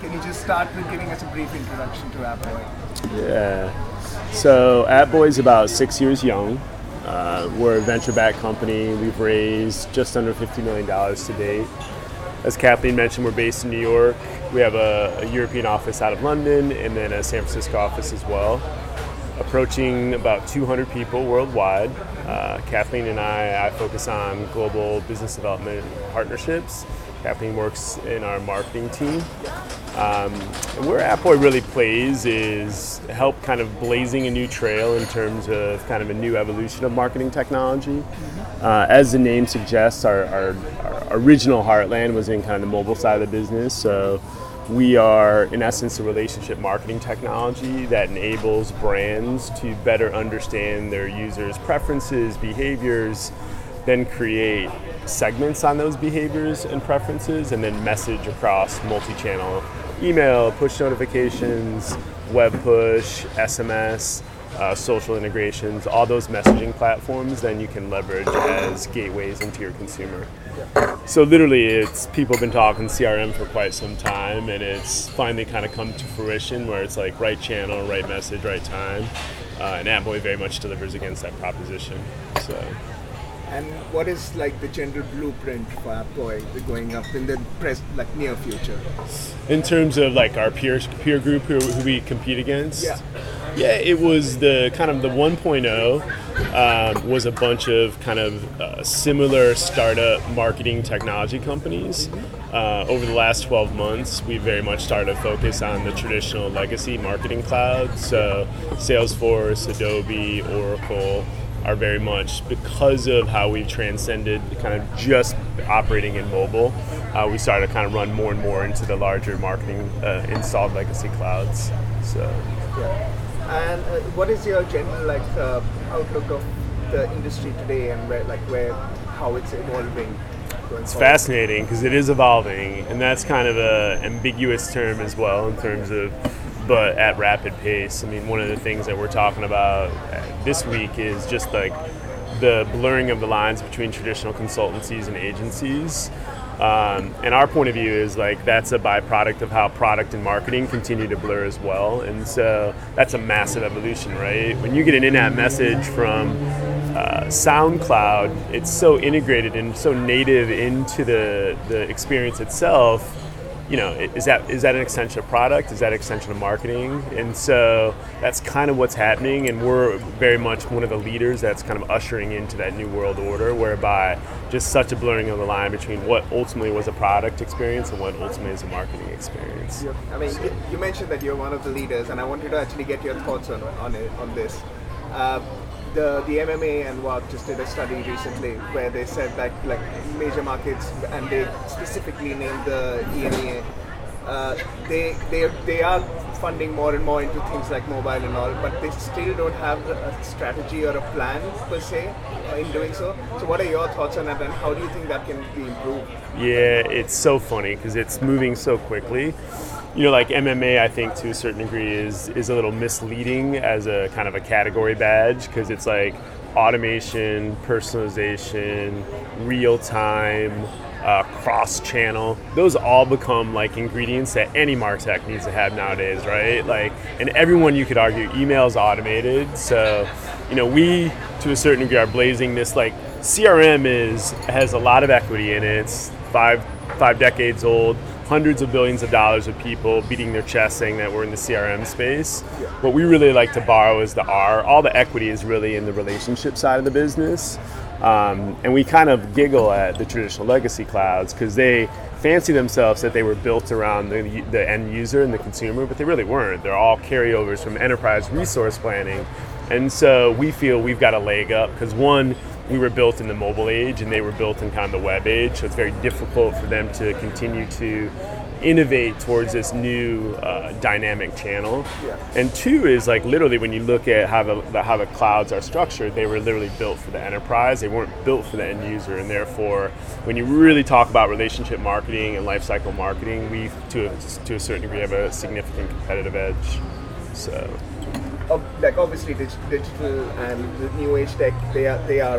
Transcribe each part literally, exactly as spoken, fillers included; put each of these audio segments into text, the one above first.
can you just start with giving us a brief introduction to AppBoy? Yeah. So AppBoy is about six years young. Uh, we're a venture-backed company. We've raised just under fifty million dollars to date. As Kathleen mentioned, we're based in New York. We have a, a European office out of London and then a San Francisco office as well. Approaching about two hundred people worldwide. Uh, Kathleen and I, I focus on global business development partnerships. Kathleen works in our marketing team. Um, and where AppBoy really plays is help kind of blazing a new trail in terms of kind of a new evolution of marketing technology. Uh, as the name suggests, our, our, our original heartland was in kind of the mobile side of the business. So we are, in essence, a relationship marketing technology that enables brands to better understand their users' preferences, behaviors, then create segments on those behaviors and preferences, and then message across multi-channel email, push notifications, web push, S M S, uh, social integrations, all those messaging platforms, then you can leverage as gateways into your consumer. So literally, it's people have been talking C R M for quite some time, and it's finally kind of come to fruition where it's like right channel, right message, right time, uh, and AppBoy very much delivers against that proposition. So. And what is like the general blueprint for AppBoy going up in the pres- like near future? In terms of like our peer peer group who, who we compete against? Yeah. Yeah, it was the kind of the one point oh um, was a bunch of kind of uh, similar startup marketing technology companies. Uh, over the last twelve months, we very much started to focus on the traditional legacy marketing clouds. So Salesforce, Adobe, Oracle are very much, because of how we've transcended kind of just operating in mobile, uh, we started to kind of run more and more into the larger marketing uh, installed legacy clouds. So. Yeah. And uh, what is your general like uh, outlook of the industry today and where like where how it's evolving? Going it's forward? Fascinating because it is evolving, and that's kind of a ambiguous term as well in terms of, but at rapid pace. I mean, one of the things that we're talking about this week is just like the blurring of the lines between traditional consultancies and agencies. Um, and our point of view is like that's a byproduct of how product and marketing continue to blur as well. And so that's a massive evolution, right? When you get an in-app message from uh, SoundCloud, it's so integrated and so native into the, the experience itself. You know, is that is that an extension of product? Is that an extension of marketing? And so that's kind of what's happening, and we're very much one of the leaders that's kind of ushering into that new world order, whereby just such a blurring of the line between what ultimately was a product experience and what ultimately is a marketing experience. Yep. I mean, you, you mentioned that you're one of the leaders, and I wanted to actually get your thoughts on on it, on this. Uh, The the M M A and W A C just did a study recently where they said that like major markets, and they specifically named the E M E A, uh, they they they are funding more and more into things like mobile and all, but they still don't have a strategy or a plan per se in doing so. So what are your thoughts on that, and how do you think that can be improved? Yeah, it's so funny because it's moving so quickly. You know, like M M A, I think to a certain degree is is a little misleading as a kind of a category badge because it's like automation, personalization, real time, uh, cross-channel. Those all become like ingredients that any MarTech needs to have nowadays, right? Like, and everyone, you could argue, email is automated. So, you know, we to a certain degree are blazing this like C R M is has a lot of equity in it. It's five five decades old. Hundreds of billions of dollars of people beating their chest saying that we're in the C R M space. Yeah. What we really like to borrow is the R. All the equity is really in the relationship side of the business. Um, and we kind of giggle at the traditional legacy clouds because they fancy themselves that they were built around the, the end user and the consumer, but they really weren't. They're all carryovers from enterprise resource planning. And so we feel we've got a leg up because one, we were built in the mobile age and they were built in kind of the web age, so it's very difficult for them to continue to innovate towards this new uh, dynamic channel. Yeah. And two is like literally when you look at how the, the how the clouds are structured, they were literally built for the enterprise. They weren't built for the end user, and therefore when you really talk about relationship marketing and lifecycle marketing, we to a, to a certain degree have a significant competitive edge. So like obviously digital and the new age tech, they are they are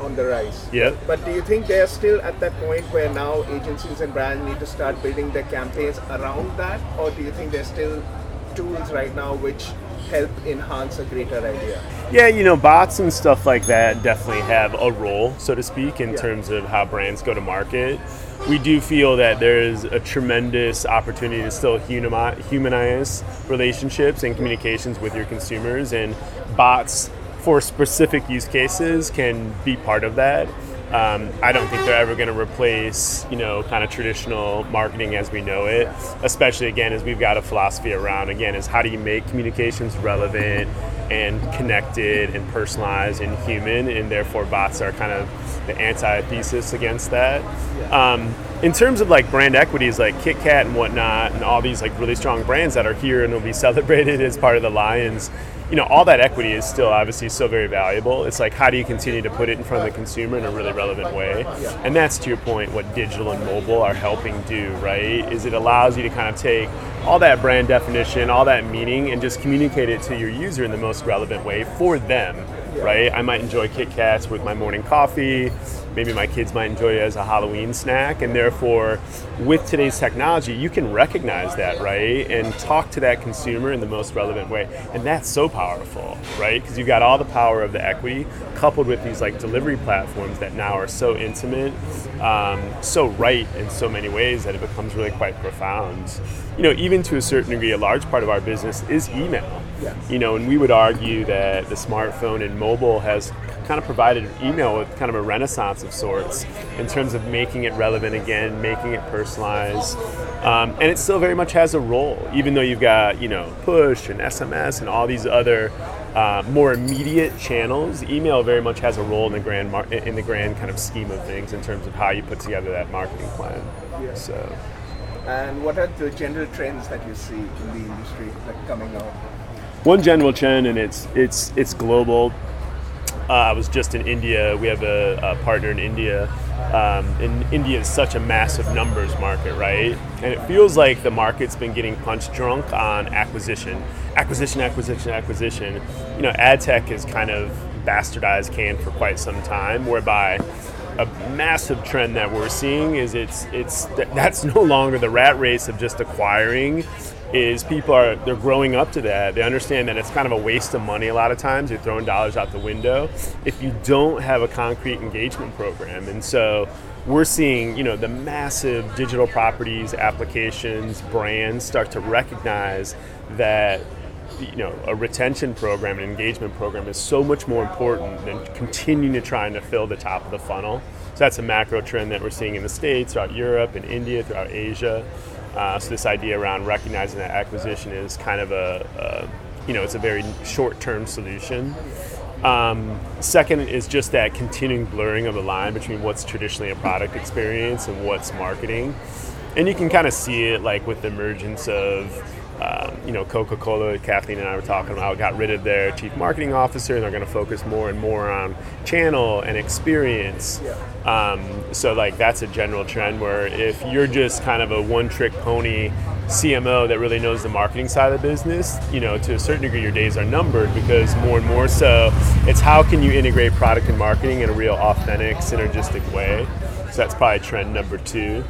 on the rise. Yep. But do you think they're still at that point where now agencies and brands need to start building their campaigns around that, or do you think there's still tools right now which help enhance a greater idea? Yeah, you know, bots and stuff like that definitely have a role, so to speak, in Yeah. terms of how brands go to market. We do feel that there's a tremendous opportunity to still humani- humanize relationships and communications with your consumers, and bots for specific use cases can be part of that. Um, I don't think they're ever going to replace, you know, kind of traditional marketing as we know it, especially, again, as we've got a philosophy around, again, is how do you make communications relevant and connected and personalized and human, and therefore bots are kind of the antithesis against that. Um, in terms of like brand equities like Kit Kat and whatnot, and all these like really strong brands that are here and will be celebrated as part of the Lions, you know, all that equity is still obviously so very valuable. It's like, how do you continue to put it in front of the consumer in a really relevant way? And that's, to your point, what digital and mobile are helping do, right? Is it allows you to kind of take all that brand definition, all that meaning, and just communicate it to your user in the most relevant way for them, right? I might enjoy Kit Kats with my morning coffee. Maybe my kids might enjoy it as a Halloween snack, and therefore, with today's technology, you can recognize that, right, and talk to that consumer in the most relevant way, and that's so powerful, right? Because you've got all the power of the equity coupled with these like delivery platforms that now are so intimate, um, so right in so many ways that it becomes really quite profound. You know, even to a certain degree, a large part of our business is email. Yeah. You know, and we would argue that the smartphone and mobile has kind of provided email with kind of a renaissance of sorts in terms of making it relevant again, making it personalized. Um, and it still very much has a role, even though you've got, you know, push and S M S and all these other uh, more immediate channels. Email very much has a role in the grand mar- in the grand kind of scheme of things in terms of how you put together that marketing plan. Yeah. So. And what are the general trends that you see in the industry like coming out? One general trend, and it's it's it's global. Uh, I was just in India. We have a, a partner in India. Um, and India is such a massive numbers market, right? And it feels like the market's been getting punch drunk on acquisition, acquisition, acquisition, acquisition. You know, ad tech is kind of bastardized can for quite some time, whereby a massive trend that we're seeing is it's it's that's no longer the rat race of just acquiring. Is people are they're growing up to that. They understand that it's kind of a waste of money a lot of times. You're throwing dollars out the window if you don't have a concrete engagement program. And so we're seeing, you know, the massive digital properties, applications, brands start to recognize that, you know, a retention program, an engagement program is so much more important than continuing to trying to fill the top of the funnel. So that's a macro trend that we're seeing in the States, throughout Europe and India, throughout Asia. Uh, so this idea around recognizing that acquisition is kind of a, a you know, it's a very short-term solution. Um, second is just that continuing blurring of the line between what's traditionally a product experience and what's marketing. And you can kind of see it like with the emergence of Um, you know, Coca-Cola, Kathleen and I were talking about, got rid of their chief marketing officer, and they're going to focus more and more on channel and experience. Yeah. Um, so, like, that's a general trend where if you're just kind of a one-trick pony C M O that really knows the marketing side of the business, you know, to a certain degree, your days are numbered, because more and more so, it's how can you integrate product and marketing in a real authentic, synergistic way. So that's probably trend number two.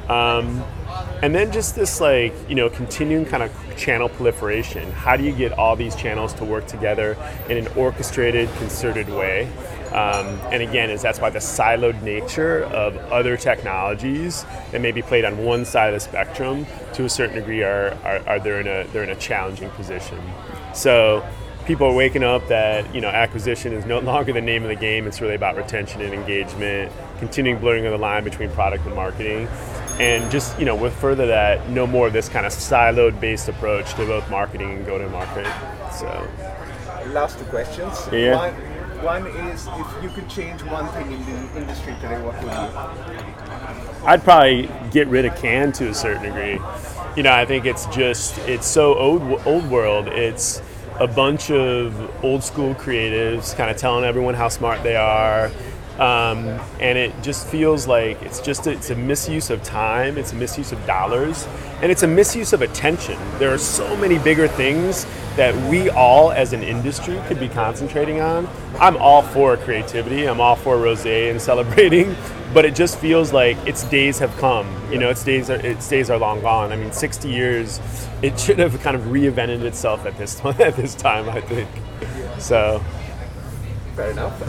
Um, And then just this, like, you know, continuing kind of channel proliferation. How do you get all these channels to work together in an orchestrated, concerted way? Um, and again, is that's why the siloed nature of other technologies that may be played on one side of the spectrum, to a certain degree, are, are, are they're in a they're in a challenging position. So people are waking up that, you know, acquisition is no longer the name of the game. It's really about retention and engagement, continuing blurring of the line between product and marketing. And just, you know, with further that, no more of this kind of siloed-based approach to both marketing and go-to-market. So, last two questions. Yeah. One, one is, if you could change one thing in the industry today, what would you? I'd probably get rid of can to a certain degree. You know, I think it's just, it's so old, old world. It's a bunch of old school creatives kind of telling everyone how smart they are. Um, and it just feels like it's just a, it's a misuse of time, it's a misuse of dollars, and it's a misuse of attention. There are so many bigger things that we all as an industry could be concentrating on. I'm all for creativity, I'm all for rosé and celebrating, but it just feels like its days have come. You know, its days are its days are long gone. I mean, sixty years, it should have kind of reinvented itself at this at this time, I think. So. Fair enough.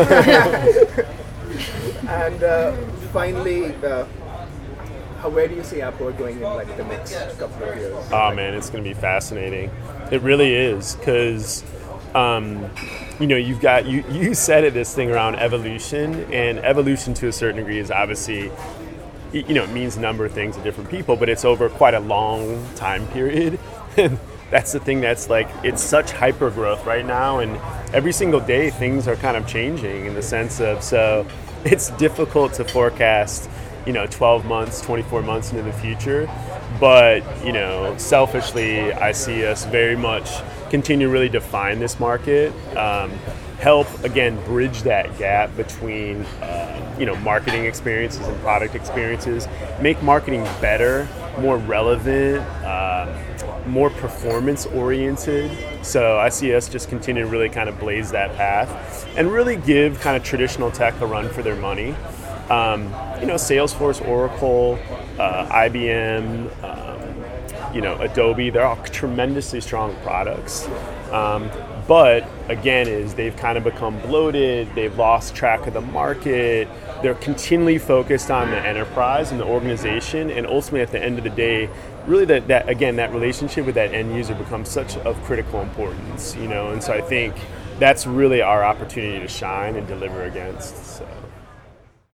And uh, finally, uh, how, where do you see Apple going in like the next couple of years? Oh man, it's going to be fascinating. It really is, because um, you know, you've got you you said it, this thing around evolution, and evolution to a certain degree is obviously, you know, it means a number of things to different people, but it's over quite a long time period. And that's the thing that's like, it's such hyper growth right now, and every single day things are kind of changing in the sense of, so it's difficult to forecast, you know, twelve months, twenty-four months into the future. But, you know, selfishly, I see us very much continue to really define this market, um, help, again, bridge that gap between, uh, you know, marketing experiences and product experiences, make marketing better, more relevant, uh, more performance oriented. So I see us just continue to really kind of blaze that path and really give kind of traditional tech a run for their money. Um, you know, Salesforce, Oracle, uh, I B M, um, you know, Adobe, they're all tremendously strong products. Um, but again, is they've kind of become bloated, they've lost track of the market, they're continually focused on the enterprise and the organization, and ultimately at the end of the day, really that, that again, that relationship with that end user becomes such of critical importance, you know, and so I think that's really our opportunity to shine and deliver against. So.